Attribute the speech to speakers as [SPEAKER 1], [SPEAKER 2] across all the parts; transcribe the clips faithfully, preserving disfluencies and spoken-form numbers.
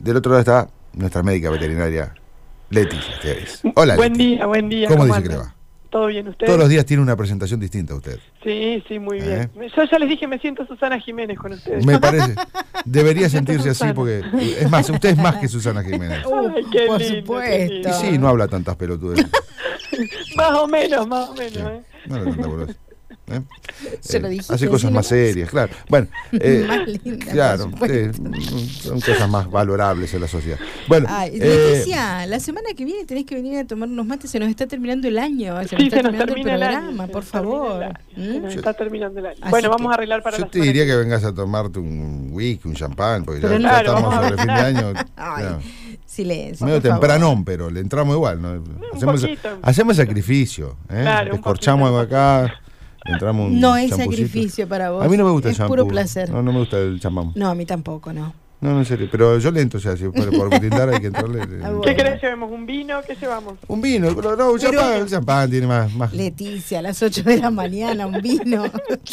[SPEAKER 1] del otro lado está nuestra médica veterinaria, Leti Esteves. Hola,
[SPEAKER 2] Buen
[SPEAKER 1] Leti.
[SPEAKER 2] día, buen día.
[SPEAKER 1] ¿Cómo,
[SPEAKER 2] ¿Cómo
[SPEAKER 1] dice que le
[SPEAKER 2] andan?
[SPEAKER 1] va?
[SPEAKER 2] ¿Todo bien usted?
[SPEAKER 1] Todos los días tiene una presentación distinta usted.
[SPEAKER 2] Sí, sí, muy
[SPEAKER 1] ¿Eh?
[SPEAKER 2] bien. Yo ya les dije, me siento Susana Jiménez con ustedes.
[SPEAKER 1] Me parece. Debería
[SPEAKER 2] Me siento
[SPEAKER 1] sentirse así
[SPEAKER 2] Susana.
[SPEAKER 1] porque, es más, usted es más que Susana Jiménez.
[SPEAKER 2] Ay, qué
[SPEAKER 3] por
[SPEAKER 2] lindo,
[SPEAKER 3] supuesto.
[SPEAKER 2] qué
[SPEAKER 1] Y
[SPEAKER 2] lindo.
[SPEAKER 1] sí, no habla tantas pelotudes.
[SPEAKER 2] Más o menos, más o menos.
[SPEAKER 1] Sí.
[SPEAKER 2] ¿eh?
[SPEAKER 1] No habla tantas boludez. ¿Eh?
[SPEAKER 3] Se lo
[SPEAKER 1] Eh,
[SPEAKER 3] dijiste,
[SPEAKER 1] hace cosas
[SPEAKER 3] decilo
[SPEAKER 1] más
[SPEAKER 3] más.
[SPEAKER 1] serias, claro. Bueno, eh,
[SPEAKER 3] Más linda,
[SPEAKER 1] claro,
[SPEAKER 3] por supuesto.
[SPEAKER 1] eh, son cosas más valorables en la sociedad. Bueno,
[SPEAKER 3] Ay,
[SPEAKER 1] eh,
[SPEAKER 3] Leticia, la semana que viene tenés que venir a tomar unos mates, se nos está terminando el año, se
[SPEAKER 2] Sí,
[SPEAKER 3] nos está
[SPEAKER 2] se nos
[SPEAKER 3] terminando
[SPEAKER 2] termina
[SPEAKER 3] el
[SPEAKER 2] el
[SPEAKER 3] programa,
[SPEAKER 2] año.
[SPEAKER 3] por
[SPEAKER 2] se nos termina
[SPEAKER 3] favor.
[SPEAKER 2] el año,
[SPEAKER 3] ¿Mm?
[SPEAKER 2] Se nos está terminando el año.
[SPEAKER 3] Así
[SPEAKER 2] Bueno,
[SPEAKER 3] que-
[SPEAKER 2] vamos a arreglar para
[SPEAKER 1] yo
[SPEAKER 2] la
[SPEAKER 1] te
[SPEAKER 2] semana
[SPEAKER 1] diría
[SPEAKER 2] que
[SPEAKER 1] que vengas a tomarte un whisky, un champán, porque
[SPEAKER 3] Pero
[SPEAKER 1] ya,
[SPEAKER 3] no-
[SPEAKER 1] ya
[SPEAKER 2] Claro,
[SPEAKER 1] estamos
[SPEAKER 2] vamos a
[SPEAKER 1] sobre fin de año.
[SPEAKER 3] Ay,
[SPEAKER 1] Claro.
[SPEAKER 3] silencio.
[SPEAKER 1] Medio
[SPEAKER 3] por favor.
[SPEAKER 1] tempranón, pero le entramos igual, ¿no? Hacemos,
[SPEAKER 2] poquito.
[SPEAKER 1] hacemos sacrificio, ¿eh?
[SPEAKER 2] Claro, un
[SPEAKER 1] Descorchamos
[SPEAKER 2] poquito,
[SPEAKER 1] algo acá, le entramos un
[SPEAKER 3] No es
[SPEAKER 1] champucito.
[SPEAKER 3] sacrificio para vos.
[SPEAKER 1] A mí no me gusta el
[SPEAKER 3] es
[SPEAKER 1] champú.
[SPEAKER 3] puro placer.
[SPEAKER 1] No, no me gusta el champán.
[SPEAKER 3] No, a mí tampoco, no.
[SPEAKER 1] No, no, en serio. Pero yo le entro, o sea, si por, por brindar hay que entrarle.
[SPEAKER 3] Ah,
[SPEAKER 2] ¿Qué
[SPEAKER 3] bueno.
[SPEAKER 2] querés? ¿Llevemos un vino? ¿Qué llevamos?
[SPEAKER 1] Un vino, pero no, un
[SPEAKER 3] Pero-
[SPEAKER 1] champán, el champán tiene más. más...
[SPEAKER 3] Leticia, a las ocho de la mañana, un vino.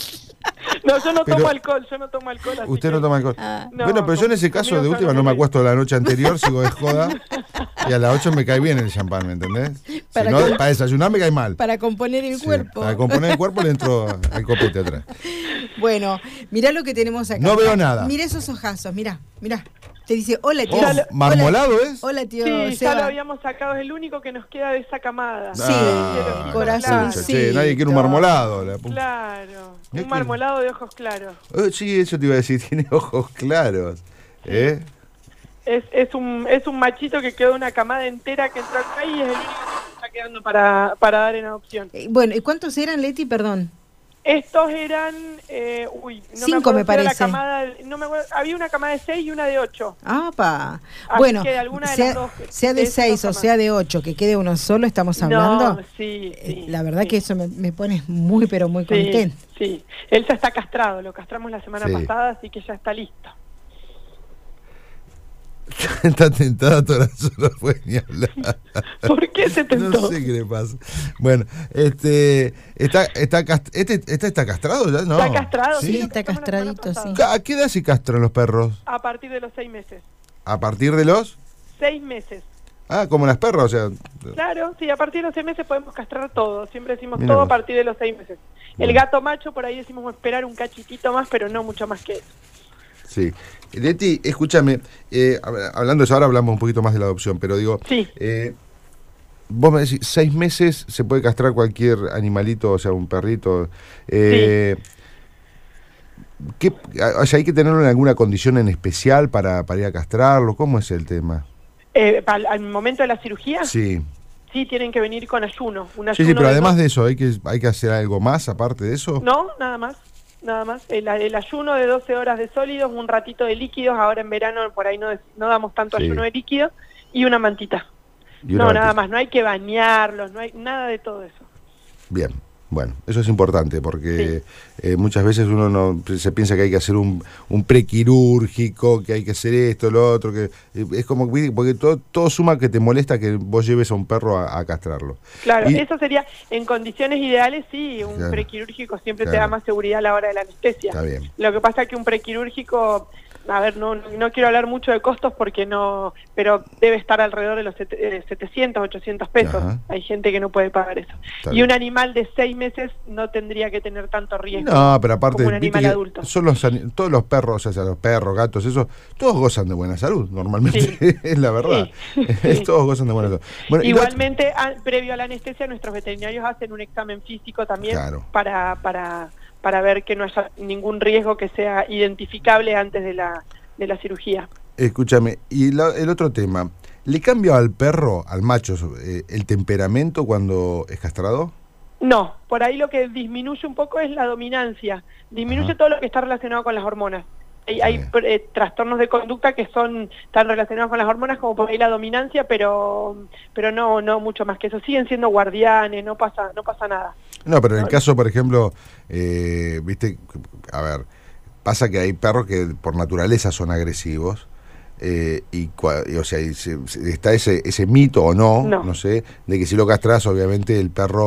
[SPEAKER 2] No, yo no
[SPEAKER 1] Pero-
[SPEAKER 2] tomo alcohol, yo no tomo alcohol. así
[SPEAKER 1] Usted no
[SPEAKER 2] que-
[SPEAKER 1] toma alcohol.
[SPEAKER 3] Ah.
[SPEAKER 2] No,
[SPEAKER 1] bueno, pero yo en ese caso
[SPEAKER 2] conmigo
[SPEAKER 1] de
[SPEAKER 2] yo
[SPEAKER 1] última
[SPEAKER 2] no
[SPEAKER 1] no me
[SPEAKER 2] me
[SPEAKER 1] acuesto la noche anterior, sigo de joda. Y a las ocho me cae bien el champán, ¿me entendés?
[SPEAKER 3] Para
[SPEAKER 1] si no,
[SPEAKER 3] que-
[SPEAKER 1] para desayunar me cae mal.
[SPEAKER 3] Para componer el
[SPEAKER 1] Sí,
[SPEAKER 3] cuerpo.
[SPEAKER 1] Para componer el cuerpo le entro al copete atrás.
[SPEAKER 3] Bueno, mirá lo que tenemos acá.
[SPEAKER 1] No veo nada.
[SPEAKER 3] Mirá esos ojazos, mirá, mirá. Te dice, hola tío.
[SPEAKER 1] Oh,
[SPEAKER 2] Ya lo-
[SPEAKER 1] ¿marmolado
[SPEAKER 3] hola,
[SPEAKER 1] es?
[SPEAKER 3] Hola tío
[SPEAKER 2] Sí, ya
[SPEAKER 3] Seba.
[SPEAKER 2] lo habíamos sacado, es el único que nos queda de esa camada.
[SPEAKER 3] Sí,
[SPEAKER 1] Ah,
[SPEAKER 3] corazoncito.
[SPEAKER 1] che, nadie quiere un marmolado. La pu-
[SPEAKER 2] Claro,
[SPEAKER 1] Mirá
[SPEAKER 2] un
[SPEAKER 1] que-
[SPEAKER 2] marmolado de ojos claros.
[SPEAKER 1] Eh, sí, eso te iba a decir, tiene ojos claros. ¿Eh?
[SPEAKER 2] Es, es, un, es un machito que quedó una camada entera que entró acá y es el único que está quedando para, para dar en adopción.
[SPEAKER 3] Eh, Bueno, ¿y cuántos eran, Leti? Perdón.
[SPEAKER 2] Estos eran, eh, uy, no
[SPEAKER 3] Cinco,
[SPEAKER 2] me,
[SPEAKER 3] me
[SPEAKER 2] acuerdo si era la
[SPEAKER 3] parece.
[SPEAKER 2] camada, no me acuerdo, había una camada de seis y una de ocho.
[SPEAKER 3] ¡Apa!
[SPEAKER 2] Así
[SPEAKER 3] Bueno,
[SPEAKER 2] que alguna de
[SPEAKER 3] sea,
[SPEAKER 2] las dos-
[SPEAKER 3] sea de
[SPEAKER 2] de esas
[SPEAKER 3] seis
[SPEAKER 2] dos
[SPEAKER 3] o sea de ocho, que quede uno solo, estamos hablando.
[SPEAKER 2] No, sí,
[SPEAKER 3] Eh,
[SPEAKER 2] sí.
[SPEAKER 3] La verdad
[SPEAKER 2] sí.
[SPEAKER 3] que eso me, me pone muy, pero muy
[SPEAKER 2] Sí,
[SPEAKER 3] contenta.
[SPEAKER 2] sí. Él ya está castrado, lo castramos la semana
[SPEAKER 1] Sí.
[SPEAKER 2] pasada, así que ya está listo.
[SPEAKER 1] Está tentada toda la no puede ni hablar.
[SPEAKER 2] ¿Por qué se tentó?
[SPEAKER 1] No sé qué le pasa. Bueno, este está está cast- este, este está castrado ya, ¿no?
[SPEAKER 2] Está castrado,
[SPEAKER 3] Sí,
[SPEAKER 2] lo
[SPEAKER 3] está
[SPEAKER 2] castramos la semana
[SPEAKER 3] castradito, sí.
[SPEAKER 2] pasada.
[SPEAKER 1] ¿A qué edad se castran los perros?
[SPEAKER 2] A partir de los seis meses.
[SPEAKER 1] ¿A partir de los?
[SPEAKER 2] Seis meses.
[SPEAKER 1] Ah, como las perras, o sea.
[SPEAKER 2] Claro, sí, a partir de los seis meses podemos castrar todo. Siempre decimos
[SPEAKER 1] Mira
[SPEAKER 2] todo
[SPEAKER 1] vos.
[SPEAKER 2] a partir de los seis meses. El
[SPEAKER 1] Bueno.
[SPEAKER 2] gato macho, por ahí decimos esperar un cachitito más, pero no mucho más que eso.
[SPEAKER 1] Sí. Leti, escúchame, eh, hab- hablando de eso, ahora hablamos un poquito más de la adopción, pero digo,
[SPEAKER 2] Sí.
[SPEAKER 1] eh, vos me decís, seis meses se puede castrar cualquier animalito, o sea, un perrito. Eh, ¿qué, o sea, ¿hay que tenerlo en alguna condición en especial para, para ir a castrarlo? ¿Cómo es el tema?
[SPEAKER 2] Eh, al, al momento de la cirugía, sí.
[SPEAKER 1] Sí.
[SPEAKER 2] tienen que venir con ayuno. Un
[SPEAKER 1] Sí,
[SPEAKER 2] ayuno
[SPEAKER 1] sí, pero
[SPEAKER 2] de
[SPEAKER 1] además
[SPEAKER 2] dos-
[SPEAKER 1] de eso, ¿hay que, hay que hacer algo más aparte de eso?
[SPEAKER 2] No, nada más. Nada más. El, el ayuno de doce horas de sólidos, un ratito de líquidos. Ahora en verano por ahí no, no damos tanto
[SPEAKER 1] Sí.
[SPEAKER 2] ayuno de líquido. Y una mantita.
[SPEAKER 1] Y una
[SPEAKER 2] No,
[SPEAKER 1] batida.
[SPEAKER 2] nada más. No hay que bañarlos, no hay nada de todo eso.
[SPEAKER 1] Bien, bueno, eso es importante porque eh, muchas veces uno no se piensa que hay que hacer un, un prequirúrgico, que hay que hacer esto, lo otro, que eh, es como que- porque todo, todo suma que te molesta que vos lleves a un perro a, a castrarlo.
[SPEAKER 2] Claro,
[SPEAKER 1] Y-
[SPEAKER 2] eso sería, en condiciones ideales, sí, un
[SPEAKER 1] Claro.
[SPEAKER 2] prequirúrgico siempre te
[SPEAKER 1] Claro.
[SPEAKER 2] da más seguridad a la hora de la anestesia.
[SPEAKER 1] Está bien.
[SPEAKER 2] Lo que pasa es que un prequirúrgico, a ver, no, no quiero hablar mucho de costos porque no, pero debe estar alrededor de los set- eh, setecientos, ochocientos pesos.
[SPEAKER 1] Ajá.
[SPEAKER 2] Hay gente que no puede pagar eso.
[SPEAKER 1] Está
[SPEAKER 2] y
[SPEAKER 1] bien.
[SPEAKER 2] un animal de seis meses no tendría que tener tanto riesgo.
[SPEAKER 1] No, pero aparte,
[SPEAKER 2] como un
[SPEAKER 1] viste
[SPEAKER 2] animal
[SPEAKER 1] que
[SPEAKER 2] adulto.
[SPEAKER 1] son los ani- todos los perros, o sea, los perros, gatos, eso, todos gozan de buena salud, normalmente,
[SPEAKER 2] Sí.
[SPEAKER 1] es la verdad.
[SPEAKER 2] Sí, sí.
[SPEAKER 1] Todos gozan de buena salud. Bueno, y lo otro-
[SPEAKER 2] Igualmente, a- previo a la anestesia, nuestros veterinarios hacen un examen físico también
[SPEAKER 1] Claro.
[SPEAKER 2] para, para, para ver que no haya ningún riesgo que sea identificable antes de la, de la cirugía.
[SPEAKER 1] Escúchame, y la- el otro tema, ¿le cambia al perro, al macho, eh, el temperamento cuando es castrado?
[SPEAKER 2] No, por ahí lo que disminuye un poco es la dominancia, disminuye
[SPEAKER 1] Ajá.
[SPEAKER 2] todo lo que está relacionado con las hormonas. Hay, hay
[SPEAKER 1] Bien.
[SPEAKER 2] eh, trastornos de conducta que son tan relacionados con las hormonas como por ahí la dominancia, pero pero no no mucho más que eso. Siguen siendo guardianes, no pasa no pasa nada.
[SPEAKER 1] No, pero en el
[SPEAKER 2] No.
[SPEAKER 1] caso, por ejemplo, eh, viste, a ver, pasa que hay perros que por naturaleza son agresivos, eh, y, cua- y, o sea, y se- se- está ese, ese mito o no,
[SPEAKER 2] No.
[SPEAKER 1] no sé, de que si lo castras, obviamente el perro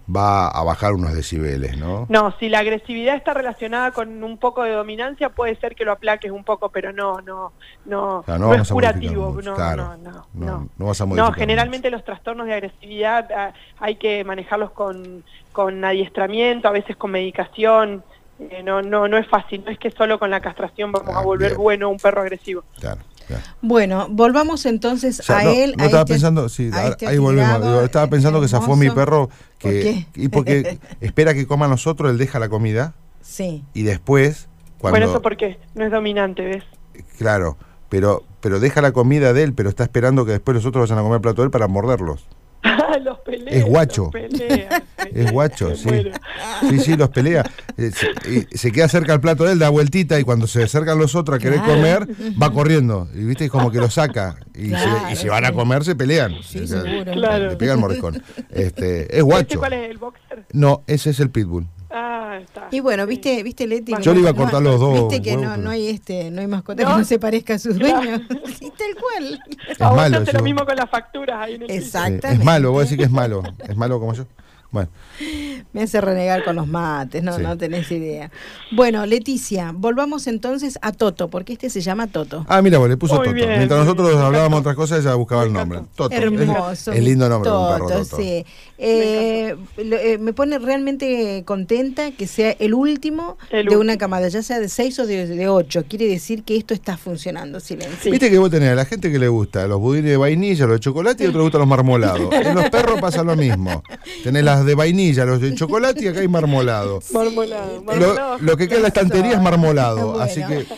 [SPEAKER 1] va a bajar unos decibeles, ¿no?
[SPEAKER 2] No, si la agresividad está relacionada con un poco de dominancia, puede ser que lo aplaques un poco, pero no, no, no,
[SPEAKER 1] Claro, no
[SPEAKER 2] no
[SPEAKER 1] vamos
[SPEAKER 2] es
[SPEAKER 1] a modificar
[SPEAKER 2] curativo,
[SPEAKER 1] mucho,
[SPEAKER 2] no,
[SPEAKER 1] claro.
[SPEAKER 2] no, no,
[SPEAKER 1] No,
[SPEAKER 2] no.
[SPEAKER 1] no vas a
[SPEAKER 2] No,
[SPEAKER 1] modificar
[SPEAKER 2] generalmente los trastornos de agresividad ah, hay que manejarlos con, con adiestramiento, a veces con medicación, eh, no, no, no es fácil, no es que solo con la castración vamos
[SPEAKER 1] Ah,
[SPEAKER 2] a volver
[SPEAKER 1] bien.
[SPEAKER 2] bueno un perro agresivo.
[SPEAKER 1] Claro, claro.
[SPEAKER 3] Bueno, volvamos entonces
[SPEAKER 1] O sea,
[SPEAKER 3] a
[SPEAKER 1] no,
[SPEAKER 3] él.
[SPEAKER 1] no
[SPEAKER 3] a
[SPEAKER 1] estaba
[SPEAKER 3] este-
[SPEAKER 1] pensando, sí,
[SPEAKER 3] a
[SPEAKER 1] ahora-
[SPEAKER 3] este
[SPEAKER 1] ahí volvemos.
[SPEAKER 3] atirado,
[SPEAKER 1] Digo, estaba pensando que zafó mi
[SPEAKER 3] hermoso.
[SPEAKER 1] perro que
[SPEAKER 3] ¿Por qué?
[SPEAKER 1] y porque espera que coma nosotros, él deja la comida
[SPEAKER 3] Sí.
[SPEAKER 1] y después cuando
[SPEAKER 2] Bueno, eso porque no es dominante, ¿ves?
[SPEAKER 1] claro, pero pero deja la comida de él, pero está esperando que después los otros vayan a comer el plato de él para morderlos.
[SPEAKER 2] Los pelea,
[SPEAKER 1] Es guacho.
[SPEAKER 2] los pelea,
[SPEAKER 1] Es guacho,
[SPEAKER 2] me
[SPEAKER 1] sí.
[SPEAKER 2] muero.
[SPEAKER 1] Sí, sí, los pelea. Eh, Se, y se queda cerca al plato de él, da vueltita y cuando se acercan los otros a querer
[SPEAKER 3] Claro.
[SPEAKER 1] comer, va corriendo. Y viste, es como que lo saca. Y,
[SPEAKER 3] Claro,
[SPEAKER 1] se, y se van a
[SPEAKER 3] sí.
[SPEAKER 1] comer, se pelean.
[SPEAKER 3] Sí,
[SPEAKER 1] O sea,
[SPEAKER 3] seguro.
[SPEAKER 2] Claro.
[SPEAKER 1] Le pega el mordiscón. Este, es
[SPEAKER 2] ¿Este
[SPEAKER 1] guacho.
[SPEAKER 2] cuál es el boxer?
[SPEAKER 1] No, ese es el pitbull.
[SPEAKER 2] Ah, está.
[SPEAKER 3] Y bueno,
[SPEAKER 2] Sí.
[SPEAKER 3] viste, viste Leti.
[SPEAKER 2] Yo
[SPEAKER 3] que
[SPEAKER 1] le iba a
[SPEAKER 3] no-
[SPEAKER 1] cortar
[SPEAKER 3] no-
[SPEAKER 1] los dos
[SPEAKER 3] Viste que
[SPEAKER 1] huevos,
[SPEAKER 3] no,
[SPEAKER 1] pero-
[SPEAKER 3] no hay este, no hay mascota
[SPEAKER 2] ¿No?
[SPEAKER 3] que no se parezca a sus
[SPEAKER 2] Claro.
[SPEAKER 3] dueños. Sí, tal cual.
[SPEAKER 1] Es
[SPEAKER 2] A vos
[SPEAKER 1] malo.
[SPEAKER 2] te hace lo
[SPEAKER 1] yo-
[SPEAKER 2] mismo con las facturas ahí en el
[SPEAKER 3] Exacto.
[SPEAKER 1] Sí,
[SPEAKER 3] Exactamente.
[SPEAKER 1] es malo, vos decís que es malo. Es malo como yo. Bueno,
[SPEAKER 3] Me hace renegar con los mates, no,
[SPEAKER 1] Sí.
[SPEAKER 3] no tenés idea. Bueno, Leticia, volvamos entonces a Toto, porque este se llama Toto.
[SPEAKER 1] ah, mira, vos le puso
[SPEAKER 2] Muy
[SPEAKER 1] Toto.
[SPEAKER 2] bien,
[SPEAKER 1] Mientras
[SPEAKER 2] muy
[SPEAKER 1] nosotros
[SPEAKER 2] bien, me
[SPEAKER 1] hablábamos
[SPEAKER 2] encantó.
[SPEAKER 1] otras cosas, ella buscaba
[SPEAKER 2] Me
[SPEAKER 1] el nombre.
[SPEAKER 2] encantó.
[SPEAKER 1] Toto.
[SPEAKER 3] Hermoso.
[SPEAKER 1] Es, es lindo nombre
[SPEAKER 3] Toto,
[SPEAKER 1] un perro Toto.
[SPEAKER 3] sí. Eh, lo- eh, me pone realmente contenta que sea el último
[SPEAKER 2] El
[SPEAKER 3] de una
[SPEAKER 2] último.
[SPEAKER 3] camada, ya sea de seis o de, de ocho. Quiere decir que esto está funcionando, silencio.
[SPEAKER 2] Sí.
[SPEAKER 1] Viste que vos tenés a la gente que le gusta los budines de vainilla, los de chocolate y a otros le gustan los marmolados. En los perros pasa lo mismo. Tenés las de vainilla, los de chocolate y acá hay marmolado.
[SPEAKER 2] Marmolado, marmolado.
[SPEAKER 1] Lo, lo que queda en la estantería es marmolado.
[SPEAKER 3] Bueno.
[SPEAKER 1] Así que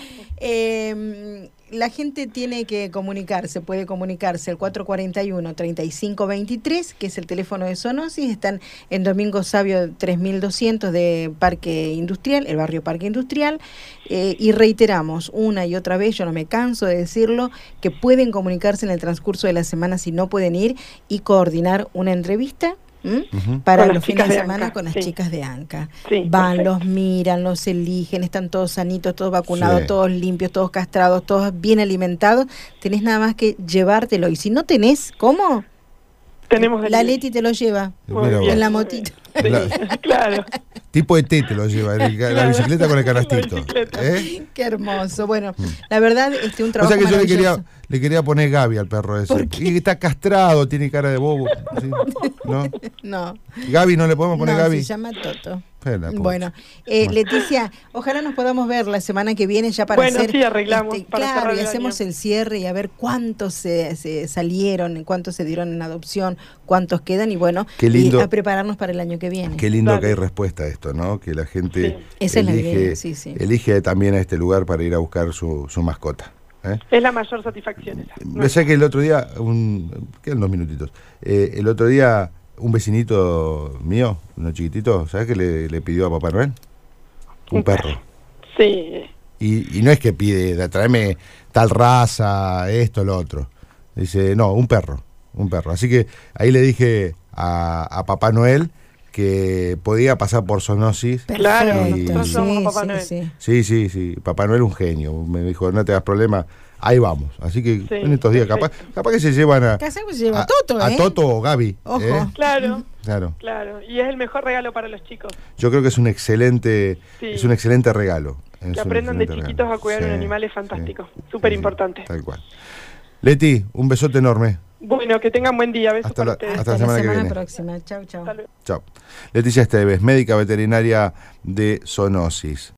[SPEAKER 3] Eh, la gente tiene que comunicarse, puede comunicarse al cuatro cuatro uno, tres cinco dos tres, que es el teléfono de Zoonosis. Están en Domingo Sabio tres mil doscientos de Parque Industrial, el barrio Parque Industrial. Eh, y reiteramos una y otra vez, yo no me canso de decirlo, que pueden comunicarse en el transcurso de la semana si no pueden ir y coordinar una entrevista. ¿m?
[SPEAKER 1] Ujú.
[SPEAKER 3] Para
[SPEAKER 2] Con
[SPEAKER 3] los
[SPEAKER 2] las
[SPEAKER 3] fines
[SPEAKER 2] chicas
[SPEAKER 3] de
[SPEAKER 2] de
[SPEAKER 3] semana
[SPEAKER 2] ANCA,
[SPEAKER 3] con las
[SPEAKER 2] sí.
[SPEAKER 3] chicas de ANCA.
[SPEAKER 2] Sí,
[SPEAKER 3] Van,
[SPEAKER 2] perfecto.
[SPEAKER 3] los miran, los eligen, están todos sanitos, todos vacunados,
[SPEAKER 1] Sí.
[SPEAKER 3] todos limpios, todos castrados, todos bien alimentados. Tenés nada más que llevártelo. Y si no tenés, ¿cómo?
[SPEAKER 2] Tenemos el
[SPEAKER 3] La Leti te lo lleva
[SPEAKER 2] Muy
[SPEAKER 1] Mira
[SPEAKER 2] bien,
[SPEAKER 1] vos.
[SPEAKER 3] en la
[SPEAKER 2] muy
[SPEAKER 3] motito.
[SPEAKER 2] bien.
[SPEAKER 1] La-
[SPEAKER 2] Sí, claro.
[SPEAKER 1] tipo E T te lo lleva, el- la
[SPEAKER 2] Claro.
[SPEAKER 1] bicicleta con el
[SPEAKER 2] La
[SPEAKER 1] canastito.
[SPEAKER 2] bicicleta.
[SPEAKER 1] ¿Eh?
[SPEAKER 3] Qué hermoso. Bueno, la verdad, este un
[SPEAKER 1] O
[SPEAKER 3] trabajo
[SPEAKER 1] sea que yo le quería,
[SPEAKER 3] maravilloso.
[SPEAKER 1] le quería poner Gaby al perro ese.
[SPEAKER 3] ¿Por qué?
[SPEAKER 1] Y está castrado, tiene cara de bobo. ¿sí? ¿No?
[SPEAKER 3] No,
[SPEAKER 1] Gaby, ¿no le podemos poner
[SPEAKER 3] no,
[SPEAKER 1] Gaby?
[SPEAKER 3] se llama Toto.
[SPEAKER 1] Espera, pobre.
[SPEAKER 3] Bueno, eh,
[SPEAKER 1] Bueno.
[SPEAKER 3] Leticia, ojalá nos podamos ver la semana que viene ya para
[SPEAKER 2] Bueno,
[SPEAKER 3] hacer...
[SPEAKER 2] sí, arreglamos para
[SPEAKER 3] claro,
[SPEAKER 2] cerrar
[SPEAKER 3] y
[SPEAKER 2] el
[SPEAKER 3] hacemos
[SPEAKER 2] año.
[SPEAKER 3] el cierre y a ver cuántos se, se salieron, cuántos se dieron en adopción, cuántos quedan y bueno,
[SPEAKER 1] Qué lindo.
[SPEAKER 3] y a prepararnos para el año que viene.
[SPEAKER 1] Qué lindo
[SPEAKER 2] Dale.
[SPEAKER 1] que hay respuesta a esto, ¿no? Que la gente
[SPEAKER 2] Sí.
[SPEAKER 3] Esa es la
[SPEAKER 1] elige,
[SPEAKER 3] idea, sí, sí.
[SPEAKER 1] elige también a este lugar para ir a buscar su, su mascota. ¿eh?
[SPEAKER 2] Es la mayor satisfacción esa.
[SPEAKER 1] Me sé que el otro día, un, quedan dos minutitos, eh, el otro día un vecinito mío, uno chiquitito, ¿sabes qué le, le pidió a Papá Noel? Un
[SPEAKER 2] Un
[SPEAKER 1] perro.
[SPEAKER 2] Sí.
[SPEAKER 1] Y, y no es que pide, "Da- tráeme tal raza, esto, lo otro. Dice, no, un perro, un perro. Así que ahí le dije a, a Papá Noel que podía pasar por Zoonosis.
[SPEAKER 2] Claro,
[SPEAKER 3] Perfecto,
[SPEAKER 1] nosotros
[SPEAKER 2] somos
[SPEAKER 3] sí,
[SPEAKER 2] Papá
[SPEAKER 3] sí,
[SPEAKER 2] Noel.
[SPEAKER 3] sí.
[SPEAKER 1] Sí, sí, sí, Papá Noel un genio. Me dijo, no te das problema, ahí vamos. Así que
[SPEAKER 2] Sí,
[SPEAKER 1] en estos días, capaz,
[SPEAKER 2] perfecto.
[SPEAKER 1] capaz que se llevan a,
[SPEAKER 3] Acá se lleva
[SPEAKER 1] a,
[SPEAKER 3] Toto,
[SPEAKER 1] a
[SPEAKER 3] ¿eh?
[SPEAKER 1] Toto o Gaby.
[SPEAKER 3] Ojo.
[SPEAKER 1] ¿eh?
[SPEAKER 2] Claro,
[SPEAKER 1] Claro.
[SPEAKER 2] claro. Y es el mejor regalo para los chicos.
[SPEAKER 1] Yo creo que es un excelente,
[SPEAKER 2] Sí.
[SPEAKER 1] es un excelente regalo. Es
[SPEAKER 2] Que
[SPEAKER 1] un
[SPEAKER 2] aprendan de
[SPEAKER 1] excelente
[SPEAKER 2] chiquitos
[SPEAKER 1] regalo.
[SPEAKER 2] a cuidar
[SPEAKER 1] Sí,
[SPEAKER 2] un animal es
[SPEAKER 1] sí,
[SPEAKER 2] fantástico.
[SPEAKER 1] sí,
[SPEAKER 2] Súper
[SPEAKER 1] sí,
[SPEAKER 2] importante.
[SPEAKER 1] tal cual. Leti, un besote enorme.
[SPEAKER 2] Bueno, que tengan buen día. Besos
[SPEAKER 1] Hasta
[SPEAKER 2] para
[SPEAKER 1] la-
[SPEAKER 2] ustedes.
[SPEAKER 1] hasta la semana que viene.
[SPEAKER 3] próxima. Chau, chau.
[SPEAKER 2] Hasta luego.
[SPEAKER 1] Chao. Leticia Esteves, médica veterinaria de Zoonosis.